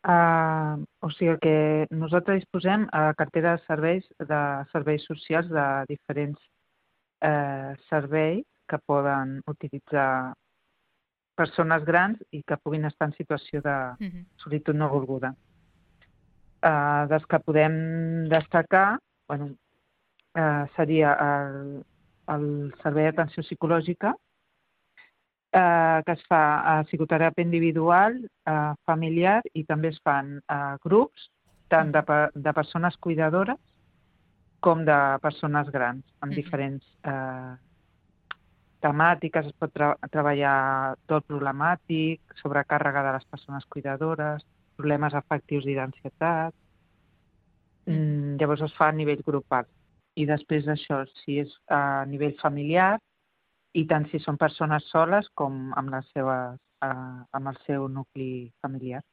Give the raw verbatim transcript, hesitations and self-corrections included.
Uh, o sigui que nosaltres disposem a cartera de serveis de serveis socials de diferents eh, serveis que poden utilitzar persones grans i que puguin estar en situació de Mhm. solitud no volguda. Uh, dels que podem destacar, bueno, uh, seria el, el servei d'atenció psicològica, eh, que es fa a psicoteràpia individual, eh, familiar, i també es fan eh, grups tant de, Mhm. pe- de persones cuidadores com de persones grans, amb Mhm. diferents eh, temàtiques. Es pot tra treballar tot problemàtic, sobrecàrrega de les persones cuidadores, problemes afectius i d'ansietat. Mhm. Mm, llavors es fa a nivell grupal. I després d'això, si és a nivell familiar, i tant si són persones soles com amb, les seves, eh, amb el seu nucli familiar.